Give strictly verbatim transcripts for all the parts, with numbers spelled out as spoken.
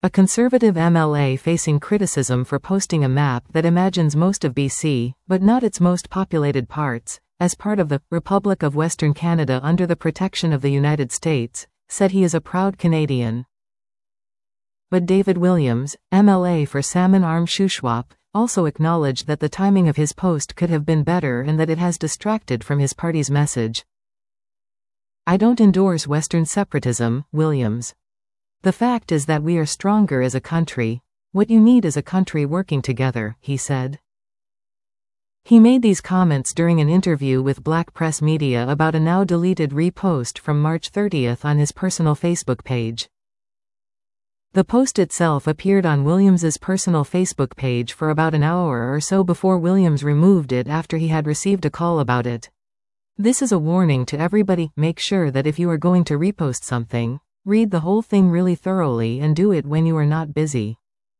A Conservative M L A facing criticism for posting a map that imagines most of B C, but not its most populated parts, as part of the Republic of Western Canada under the protection of the United States, said he is a proud Canadian. But David Williams, M L A for Salmon Arm Shuswap, also acknowledged that the timing of his post could have been better and that it has distracted from his party's message. "I don't endorse Western separatism," Williams. "The fact is that we are stronger as a country. What you need is a country working together," he said. He made these comments during an interview with Black Press Media about a now-deleted repost from March thirtieth on his personal Facebook page. The post itself appeared on Williams's personal Facebook page for about an hour or so before Williams removed it after he had received a call about it. "This is a warning to everybody, make sure that if you are going to repost something, read the whole thing really thoroughly and do it when you are not busy."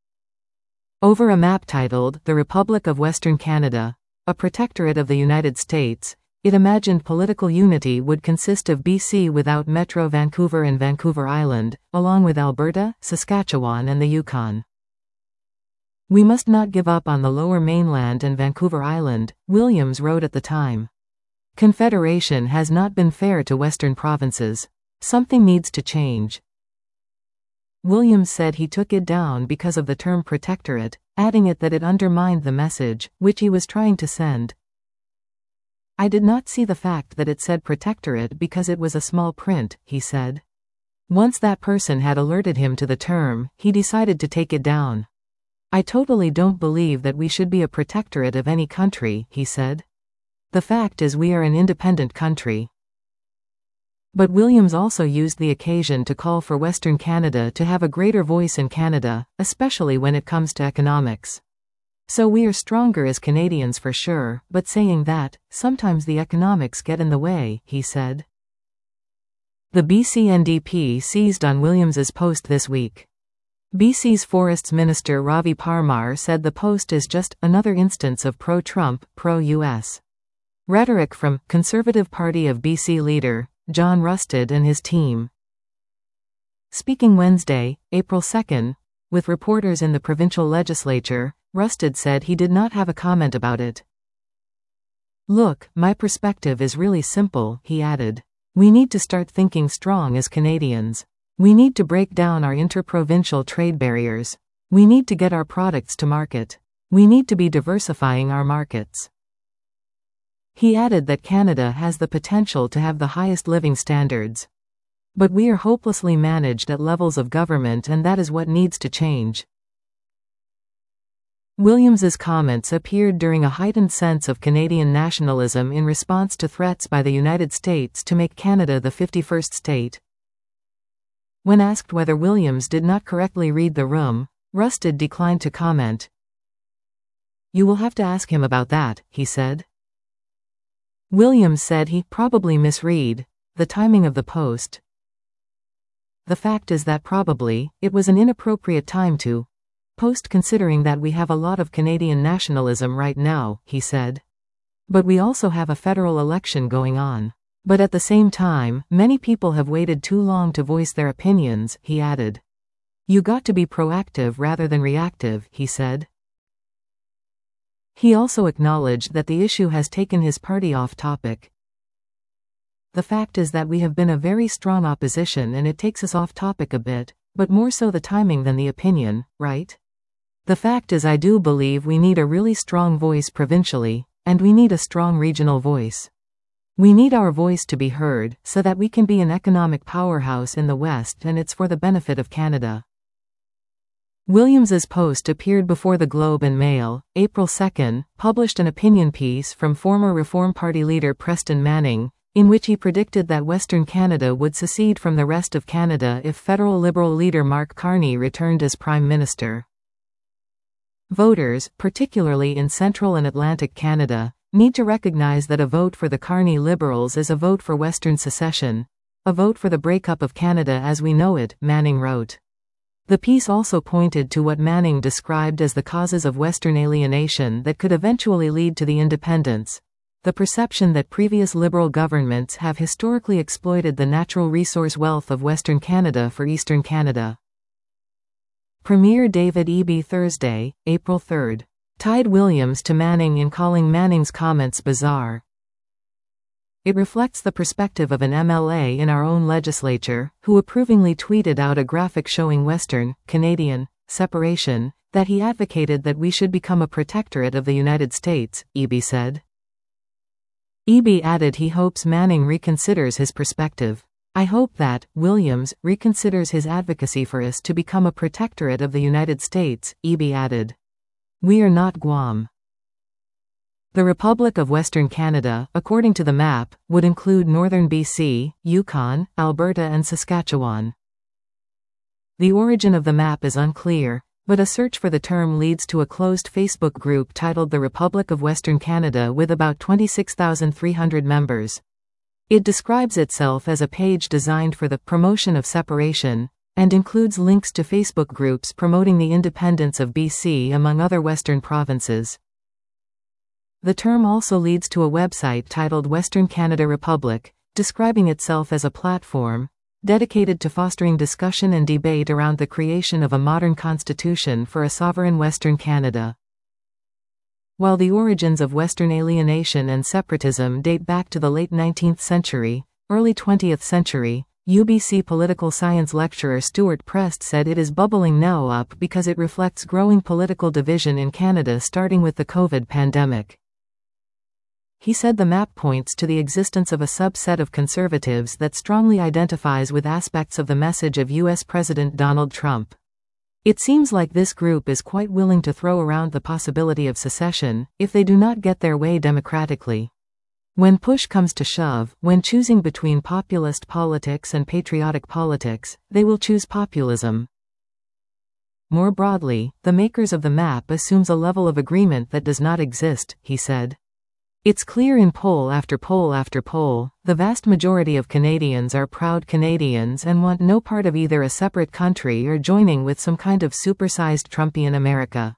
Over a map titled, "The Republic of Western Canada, a Protectorate of the United States," it imagined political unity would consist of B C without Metro Vancouver and Vancouver Island, along with Alberta, Saskatchewan and the Yukon. "We must not give up on the Lower Mainland and Vancouver Island," Williams wrote at the time. "Confederation has not been fair to Western provinces. Something needs to change." Williams said he took it down because of the term protectorate, adding it that it undermined the message, which he was trying to send. "I did not see the fact that it said protectorate because it was a small print," he said. Once that person had alerted him to the term, he decided to take it down. "I totally don't believe that we should be a protectorate of any country," he said. "The fact is we are an independent country." But Williams also used the occasion to call for Western Canada to have a greater voice in Canada, especially when it comes to economics. "So we are stronger as Canadians for sure, but saying that, sometimes the economics get in the way," he said. The B C N D P seized on Williams's post this week. B C's Forests Minister Ravi Parmar said the post is just another instance of pro-Trump, pro-U S rhetoric from Conservative Party of B C leader John Rusted and his team. Speaking Wednesday, April second, with reporters in the provincial legislature, Rusted said he did not have a comment about it. "Look, my perspective is really simple," he added. "We need to start thinking strong as Canadians. We need to break down our interprovincial trade barriers. We need to get our products to market. We need to be diversifying our markets." He added that Canada has the potential to have the highest living standards. "But we are hopelessly managed at levels of government and that is what needs to change." Williams's comments appeared during a heightened sense of Canadian nationalism in response to threats by the United States to make Canada the fifty-first state. When asked whether Williams did not correctly read the room, Rusted declined to comment. "You will have to ask him about that," he said. Williams said he probably misread the timing of the post. "The fact is that probably, it was an inappropriate time to post considering that we have a lot of Canadian nationalism right now," he said. "But we also have a federal election going on. But at the same time, many people have waited too long to voice their opinions," he added. "You got to be proactive rather than reactive," he said. He also acknowledged that the issue has taken his party off topic. "The fact is that we have been a very strong opposition and it takes us off topic a bit, but more so the timing than the opinion, right? The fact is I do believe we need a really strong voice provincially, and we need a strong regional voice. We need our voice to be heard, so that we can be an economic powerhouse in the West and it's for the benefit of Canada." Williams's post appeared before the Globe and Mail, April second, published an opinion piece from former Reform Party leader Preston Manning, in which he predicted that Western Canada would secede from the rest of Canada if federal Liberal leader Mark Carney returned as Prime Minister. Voters, particularly in Central and Atlantic Canada, need to recognize that a vote for the Carney Liberals is a vote for Western secession, a vote for the breakup of Canada as we know it, Manning wrote. The piece also pointed to what Manning described as the causes of Western alienation that could eventually lead to the independence: the perception that previous Liberal governments have historically exploited the natural resource wealth of Western Canada for Eastern Canada. Premier David Eby Thursday, April third. Tied Williams to Manning in calling Manning's comments bizarre. It reflects the perspective of an M L A in our own legislature, who approvingly tweeted out a graphic showing Western, Canadian, separation, that he advocated that we should become a protectorate of the United States, Eby said. Eby added he hopes Manning reconsiders his perspective. I hope that, Williams, reconsiders his advocacy for us to become a protectorate of the United States, Eby added. We are not Guam. The Republic of Western Canada, according to the map, would include northern B C, Yukon, Alberta and Saskatchewan. The origin of the map is unclear, but a search for the term leads to a closed Facebook group titled The Republic of Western Canada with about twenty-six thousand three hundred members. It describes itself as a page designed for the promotion of separation, and includes links to Facebook groups promoting the independence of B C among other Western provinces. The term also leads to a website titled Western Canada Republic, describing itself as a platform dedicated to fostering discussion and debate around the creation of a modern constitution for a sovereign Western Canada. While the origins of Western alienation and separatism date back to the late nineteenth century, early twentieth century, U B C political science lecturer Stuart Prest said it is bubbling now up because it reflects growing political division in Canada starting with the COVID pandemic. He said the map points to the existence of a subset of conservatives that strongly identifies with aspects of the message of U S President Donald Trump. It seems like this group is quite willing to throw around the possibility of secession, if they do not get their way democratically. When push comes to shove, when choosing between populist politics and patriotic politics, they will choose populism. More broadly, the makers of the map assumes a level of agreement that does not exist, he said. It's clear in poll after poll after poll, the vast majority of Canadians are proud Canadians and want no part of either a separate country or joining with some kind of supersized Trumpian America.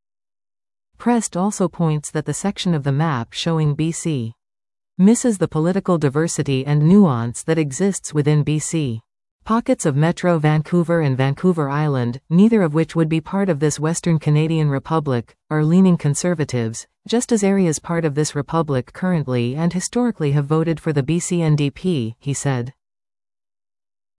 Prest also points that the section of the map showing B C misses the political diversity and nuance that exists within B C. Pockets of Metro Vancouver and Vancouver Island, neither of which would be part of this Western Canadian Republic, are leaning conservatives, just as areas part of this republic currently and historically have voted for the B C N D P, he said.